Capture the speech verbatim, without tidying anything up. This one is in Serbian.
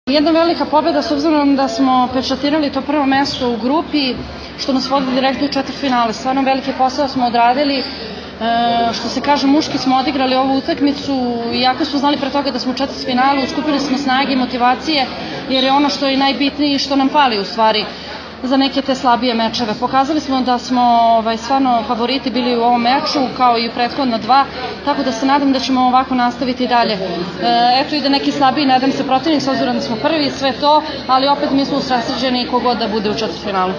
Jedna velika pobeda s obzirom da smo pečatirali to prvo mesto u grupi, što nas vodi direktno u četvrtfinale. Stvarno veliki posao smo odradili. E, što se kaže, muški smo odigrali ovu utakmicu, iako smo znali pre toga da smo u četvrtfinalu, skupili smo snage i motivacije, jer je ono što je najbitnije i što nam fali u stvari za neke te slabije mečeve. Pokazali smo da smo ovaj, stvarno favoriti bili u ovom meču, kao i u prethodna dva, tako da se nadam da ćemo ovako nastaviti dalje. E, eto ide neki slabiji, nadam se, protivnik, s obzirom da smo prvi, sve to, ali opet mi smo usredsređeni kogod da bude u četvrtfinalu.